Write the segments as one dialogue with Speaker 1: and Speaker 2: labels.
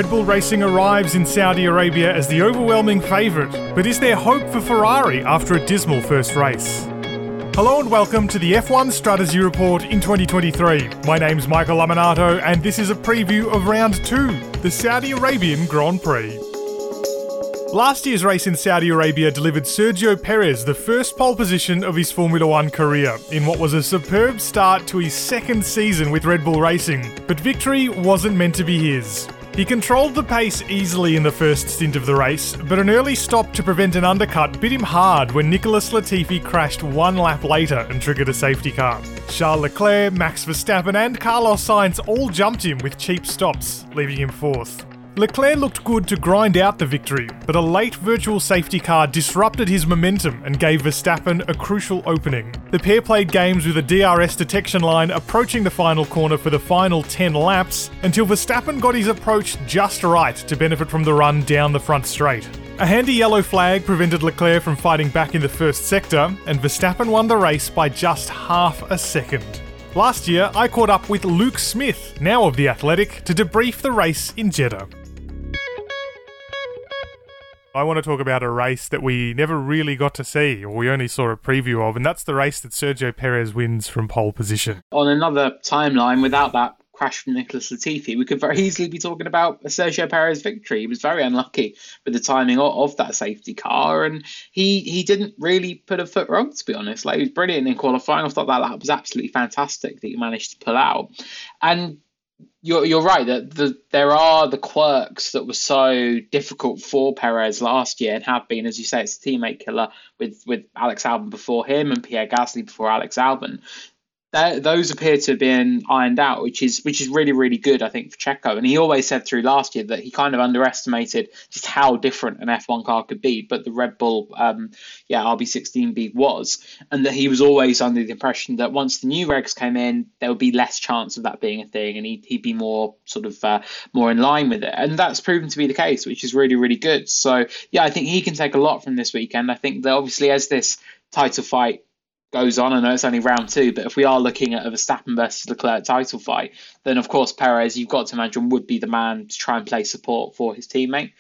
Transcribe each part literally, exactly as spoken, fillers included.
Speaker 1: Red Bull Racing arrives in Saudi Arabia as the overwhelming favourite, but is there hope for Ferrari after a dismal first race? Hello and welcome to the F one Strategy Report in twenty twenty-three. My name's Michael Laminato and this is a preview of round two, the Saudi Arabian Grand Prix. Last year's race in Saudi Arabia delivered Sergio Perez the first pole position of his Formula One career in what was a superb start to his second season with Red Bull Racing, but victory wasn't meant to be his. He controlled the pace easily in the first stint of the race, but an early stop to prevent an undercut bit him hard when Nicholas Latifi crashed one lap later and triggered a safety car. Charles Leclerc, Max Verstappen and Carlos Sainz all jumped him with cheap stops, leaving him fourth. Leclerc looked good to grind out the victory, but a late virtual safety car disrupted his momentum and gave Verstappen a crucial opening. The pair played games with a D R S detection line approaching the final corner for the final ten laps, until Verstappen got his approach just right to benefit from the run down the front straight. A handy yellow flag prevented Leclerc from fighting back in the first sector, and Verstappen won the race by just half a second. Last year, I caught up with Luke Smith, now of The Athletic, to debrief the race in Jeddah. I want to talk about a race that we never really got to see, or we only saw a preview of, and that's the race that Sergio Perez wins from pole position.
Speaker 2: On another timeline, without that crash from Nicholas Latifi, we could very easily be talking about a Sergio Perez victory. He was very unlucky with the timing of, of that safety car, and he he didn't really put a foot wrong, to be honest. Like, he was brilliant in qualifying. I thought that lap was absolutely fantastic that he managed to pull out. And You're you're right that the, there are the quirks that were so difficult for Perez last year and have been, as you say, it's a teammate killer with, with Alex Albon before him and Pierre Gasly before Alex Albon. That, those appear to have been ironed out, which is which is really, really good, I think, for Checo. And he always said through last year that he kind of underestimated just how different an F one car could be, but the Red Bull um, yeah, R B sixteen B was, and that he was always under the impression that once the new regs came in, there would be less chance of that being a thing, and he'd, he'd be more sort of uh, more in line with it. And that's proven to be the case, which is really, really good. So, yeah, I think he can take a lot from this weekend. I think that obviously as this title fight goes on, I know it's only round two, but if we are looking at a Verstappen versus Leclerc title fight, then of course Perez, you've got to imagine, would be the man to try and play support for his teammate.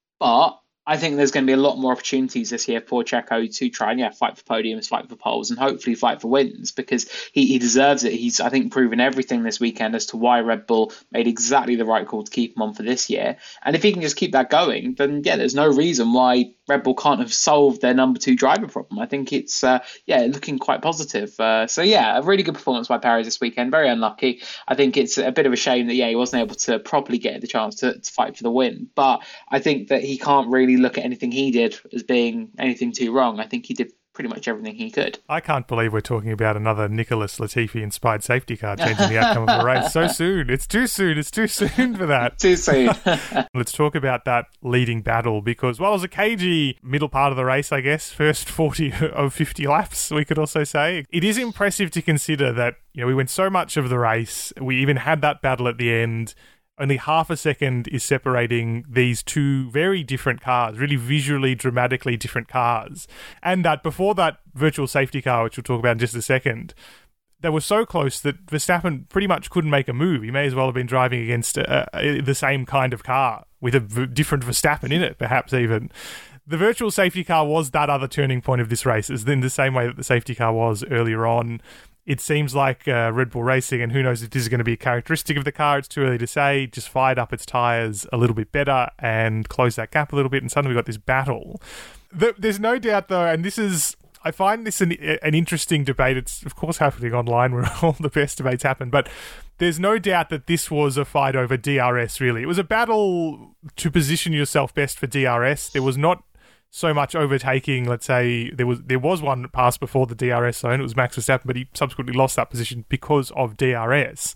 Speaker 2: But I think there's going to be a lot more opportunities this year for Checo to try and yeah fight for podiums, fight for poles, and hopefully fight for wins, because he, he deserves it. He's, I think, proven everything this weekend as to why Red Bull made exactly the right call to keep him on for this year. And if he can just keep that going, then yeah, there's no reason why Red Bull can't have solved their number two driver problem. I think it's uh, yeah looking quite positive. Uh, so yeah, a really good performance by Perez this weekend. Very unlucky. I think it's a bit of a shame that yeah he wasn't able to properly get the chance to, to fight for the win. But I think that he can't really look at anything he did as being anything too wrong. I think he did pretty much everything he could.
Speaker 1: I can't believe we're talking about another Nicholas Latifi-inspired safety car changing the outcome of the race so soon. It's too soon. It's too soon for that.
Speaker 2: Too soon.
Speaker 1: Let's talk about that leading battle, because while it was a cagey middle part of the race, I guess, first forty of fifty laps, we could also say, it is impressive to consider that, you know, we went so much of the race, we even had that battle at the end. Only half a second is separating these two very different cars, really visually, dramatically different cars. And that before that virtual safety car, which we'll talk about in just a second, they were so close that Verstappen pretty much couldn't make a move. He may as well have been driving against a, a, the same kind of car with a v- different Verstappen in it, perhaps even. The virtual safety car was that other turning point of this race, as in the same way that the safety car was earlier on. It seems like uh, Red Bull Racing, and who knows if this is going to be a characteristic of the car, it's too early to say, just fired up its tyres a little bit better and closed that gap a little bit, and suddenly we've got this battle. There's no doubt, though, and this is, I find this an, an interesting debate. It's, of course, happening online where all the best debates happen, but there's no doubt that this was a fight over D R S, really. It was a battle to position yourself best for D R S. There was not so much overtaking. Let's say there was there was one pass before the D R S zone. It was Max Verstappen, but he subsequently lost that position because of D R S.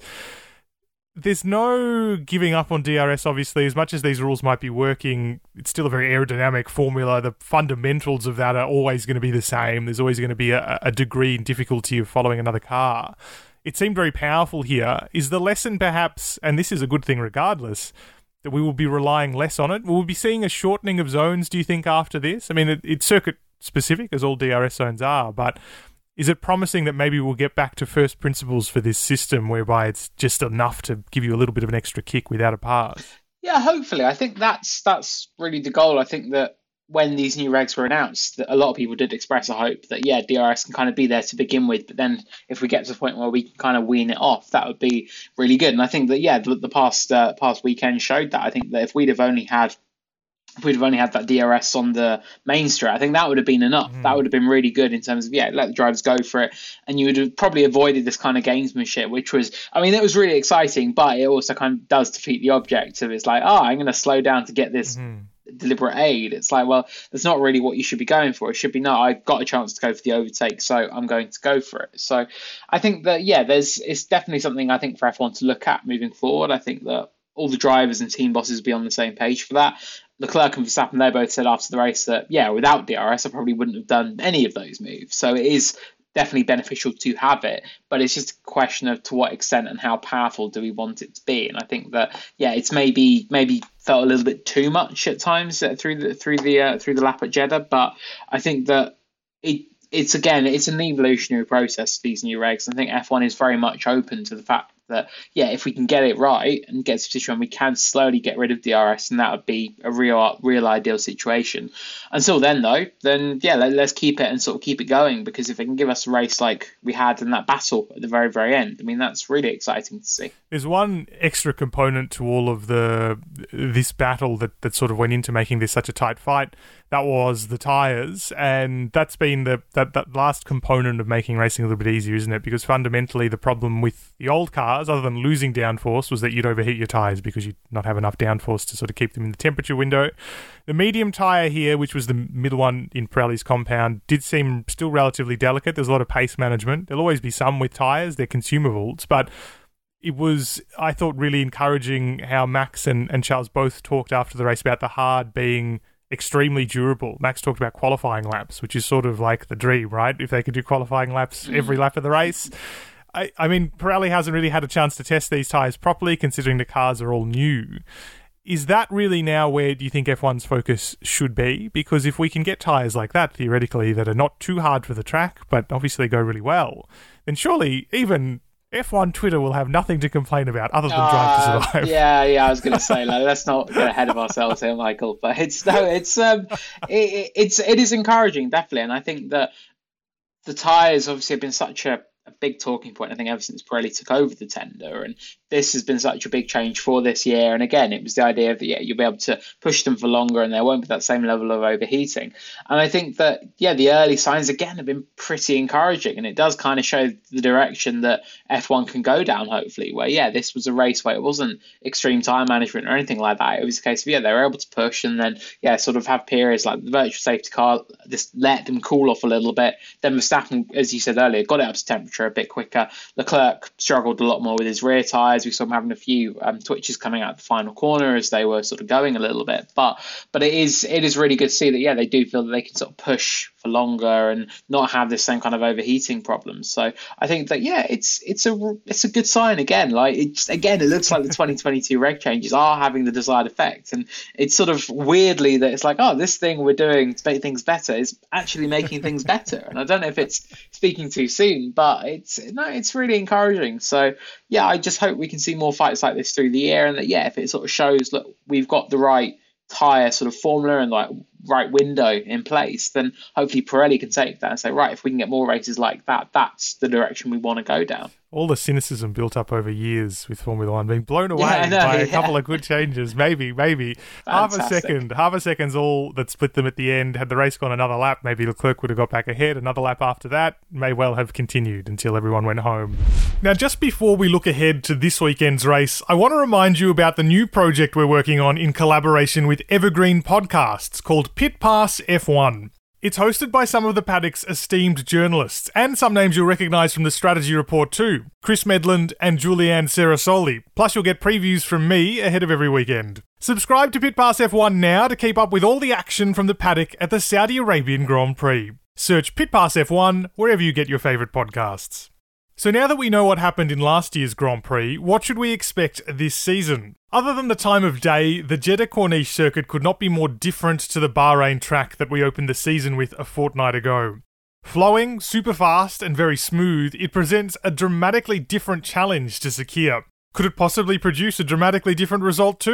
Speaker 1: There's no giving up on D R S, obviously. As much as these rules might be working, it's still a very aerodynamic formula. The fundamentals of that are always going to be the same. There's always going to be a, a degree in difficulty of following another car. It seemed very powerful here. Is the lesson perhaps, and this is a good thing regardless, that we will be relying less on it? Will we be seeing a shortening of zones, do you think, after this? I mean, it, it's circuit-specific, as all D R S zones are, but is it promising that maybe we'll get back to first principles for this system, whereby it's just enough to give you a little bit of an extra kick without a pass?
Speaker 2: Yeah, hopefully. I think that's that's really the goal. I think that when these new regs were announced, that a lot of people did express a hope that yeah, D R S can kind of be there to begin with, but then if we get to the point where we can kind of wean it off, that would be really good. And I think that yeah, the, the past uh, past weekend showed that. I think that if we'd have only had if we'd have only had that D R S on the main straight, I think that would have been enough. Mm. That would have been really good in terms of, yeah, let the drivers go for it. And you would have probably avoided this kind of gamesmanship, which was, I mean, it was really exciting, but it also kind of does defeat the object of it's like, oh, I'm going to slow down to get this mm-hmm. deliberate aid. It's like, well, that's not really what you should be going for. It should be, no, I got a chance to go for the overtake, so I'm going to go for it. So I think that, yeah, there's it's definitely something I think for F one to look at moving forward. I think that all the drivers and team bosses will be on the same page for that. Leclerc and Verstappen, they both said after the race that, yeah, without D R S, I probably wouldn't have done any of those moves. So it is definitely beneficial to have it, but it's just a question of to what extent and how powerful do we want it to be. And I think that, yeah, it's maybe maybe felt a little bit too much at times through the through the uh, through the lap at Jeddah, but I think that it it's again it's an evolutionary process, these new regs. I think F one is very much open to the fact that, yeah, if we can get it right and get to a position where we can slowly get rid of D R S, and that would be a real real ideal situation. Until then, though, then, yeah, let, let's keep it and sort of keep it going, because if it can give us a race like we had in that battle at the very, very end, I mean, that's really exciting to see.
Speaker 1: There's one extra component to all of the this battle that, that sort of went into making this such a tight fight. That was the tyres, and that's been the that, that last component of making racing a little bit easier, isn't it? Because fundamentally the problem with the old cars, other than losing downforce, was that you'd overheat your tyres because you'd not have enough downforce to sort of keep them in the temperature window. The medium tyre here, which was the middle one in Pirelli's compound, did seem still relatively delicate. There's a lot of pace management. There'll always be some with tyres, they're consumables, but it was, I thought, really encouraging how Max and, and Charles both talked after the race about the hard being extremely durable. Max talked about qualifying laps, which is sort of like the dream, right? If they could do qualifying laps every lap of the race. I, I mean, Pirelli hasn't really had a chance to test these tyres properly, considering the cars are all new. Is that really now where do you think F one's focus should be? Because if we can get tyres like that, theoretically, that are not too hard for the track, but obviously go really well, then surely even F one Twitter will have nothing to complain about other than uh, Drive to Survive.
Speaker 2: Yeah, yeah, I was going to say, like, let's not get ahead of ourselves here, Michael. But it's no, it's um, it, it's it is encouraging, definitely, and I think that the tyres obviously have been such a, a big talking point, I think, ever since Pirelli took over the tender, and this has been such a big change for this year. And again, it was the idea that, yeah, you'll be able to push them for longer and there won't be that same level of overheating. And I think that, yeah, the early signs, again, have been pretty encouraging, and it does kind of show the direction that F one can go down, hopefully, where, yeah, this was a race where it wasn't extreme time management or anything like that. It was a case of, yeah, they were able to push and then, yeah, sort of have periods like the virtual safety car, just let them cool off a little bit. Then Verstappen, as you said earlier, got it up to temperature a bit quicker. Leclerc struggled a lot more with his rear tyres. We saw him having a few um, twitches coming out the final corner as they were sort of going a little bit. But but it is it is really good to see that, yeah, they do feel that they can sort of push for longer and not have this same kind of overheating problem. So I think that, yeah, it's it's a it's a good sign again. Like, it's again, it looks like the twenty twenty-two reg changes are having the desired effect, and it's sort of weirdly that it's like, oh, this thing we're doing to make things better is actually making things better. And I don't know if it's speaking too soon, but it's no, it's really encouraging. So yeah, I just hope we can see more fights like this through the year, and that, yeah, if it sort of shows, look, we've got the right tyre sort of formula and like right window in place, then hopefully Pirelli can take that and say, right, if we can get more races like that, that's the direction we want to go down.
Speaker 1: All the cynicism built up over years with Formula One being blown away
Speaker 2: yeah, know,
Speaker 1: by
Speaker 2: yeah.
Speaker 1: a couple of good changes. Maybe, maybe. Half a second. Half a second's all that split them at the end. Had the race gone another lap, maybe Leclerc would have got back ahead. Another lap after that may well have continued until everyone went home. Now, just before we look ahead to this weekend's race, I want to remind you about the new project we're working on in collaboration with Evergreen Podcasts called Pit Pass F one. It's hosted by some of the paddock's esteemed journalists, and some names you'll recognise from the Strategy Report too, Chris Medland and Julianne Serasoli. Plus you'll get previews from me ahead of every weekend. Subscribe to Pit Pass F one now to keep up with all the action from the paddock at the Saudi Arabian Grand Prix. Search Pit Pass F one wherever you get your favourite podcasts. So now that we know what happened in last year's Grand Prix, what should we expect this season? Other than the time of day, the Jeddah Corniche circuit could not be more different to the Bahrain track that we opened the season with a fortnight ago. Flowing, super fast, and very smooth, it presents a dramatically different challenge to Sakhir. Could it possibly produce a dramatically different result too?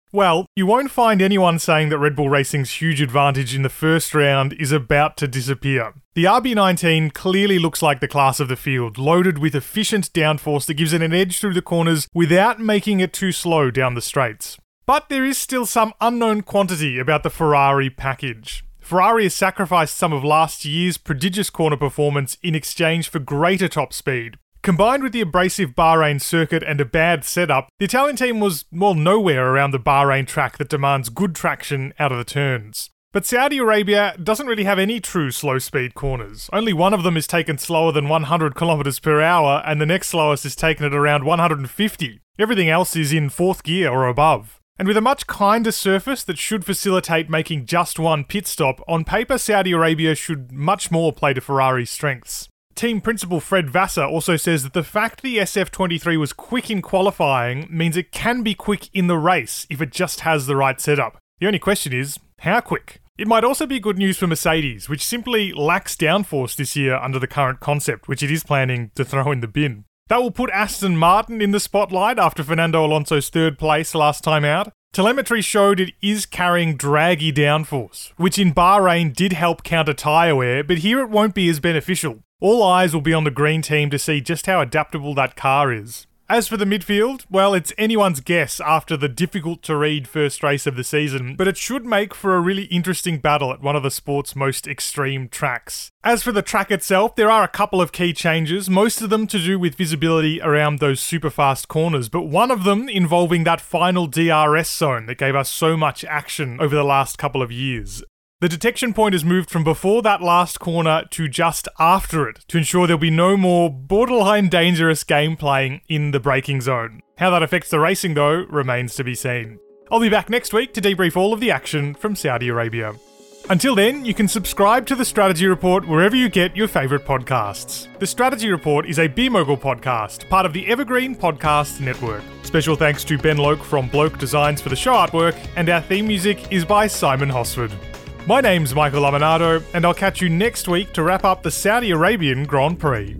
Speaker 1: Well, you won't find anyone saying that Red Bull Racing's huge advantage in the first round is about to disappear. The R B nineteen clearly looks like the class of the field, loaded with efficient downforce that gives it an edge through the corners without making it too slow down the straights. But there is still some unknown quantity about the Ferrari package. Ferrari has sacrificed some of last year's prodigious corner performance in exchange for greater top speed. Combined with the abrasive Bahrain circuit and a bad setup, the Italian team was, well, nowhere around the Bahrain track that demands good traction out of the turns. But Saudi Arabia doesn't really have any true slow-speed corners. Only one of them is taken slower than one hundred kilometers per hour, and the next slowest is taken at around one hundred fifty. Everything else is in fourth gear or above. And with a much kinder surface that should facilitate making just one pit stop, on paper Saudi Arabia should much more play to Ferrari's strengths. Team principal Fred Vassar also says that the fact the S F twenty-three was quick in qualifying means it can be quick in the race if it just has the right setup. The only question is, how quick? It might also be good news for Mercedes, which simply lacks downforce this year under the current concept, which it is planning to throw in the bin. That will put Aston Martin in the spotlight after Fernando Alonso's third place last time out. Telemetry showed it is carrying draggy downforce, which in Bahrain did help counter tyre wear, but here it won't be as beneficial. All eyes will be on the green team to see just how adaptable that car is. As for the midfield, well, it's anyone's guess after the difficult-to-read first race of the season, but it should make for a really interesting battle at one of the sport's most extreme tracks. As for the track itself, there are a couple of key changes, most of them to do with visibility around those super-fast corners, but one of them involving that final D R S zone that gave us so much action over the last couple of years. The detection point has moved from before that last corner to just after it to ensure there'll be no more borderline dangerous gameplay in the braking zone. How that affects the racing, though, remains to be seen. I'll be back next week to debrief all of the action from Saudi Arabia. Until then, you can subscribe to The Strategy Report wherever you get your favourite podcasts. The Strategy Report is a B-Mogul podcast, part of the Evergreen Podcast Network. Special thanks to Ben Loke from Bloke Designs for the show artwork, and our theme music is by Simon Hosford. My name's Michael Laminato, and I'll catch you next week to wrap up the Saudi Arabian Grand Prix.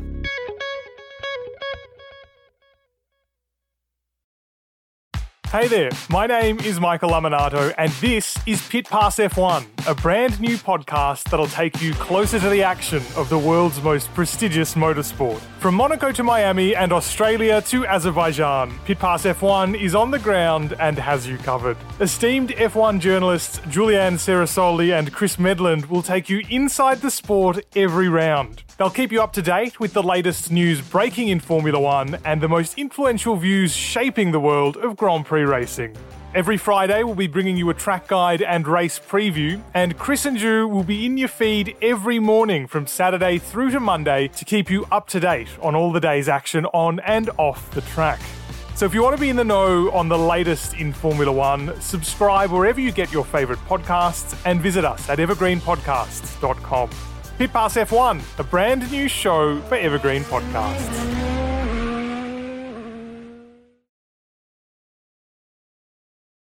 Speaker 1: Hey there, my name is Michael Laminato, and this is Pit Pass F one, a brand new podcast that'll take you closer to the action of the world's most prestigious motorsport. From Monaco to Miami and Australia to Azerbaijan, Pit Pass F one is on the ground and has you covered. Esteemed F one journalists Julian Cerasoli and Chris Medland will take you inside the sport every round. They'll keep you up to date with the latest news breaking in Formula One and the most influential views shaping the world of Grand Prix racing. Every Friday, we'll be bringing you a track guide and race preview, and Chris and Ju will be in your feed every morning from Saturday through to Monday to keep you up to date on all the day's action on and off the track. So if you want to be in the know on the latest in Formula One, subscribe wherever you get your favourite podcasts and visit us at evergreen podcasts dot com. Pit Pass F one, a brand new show for Evergreen Podcasts.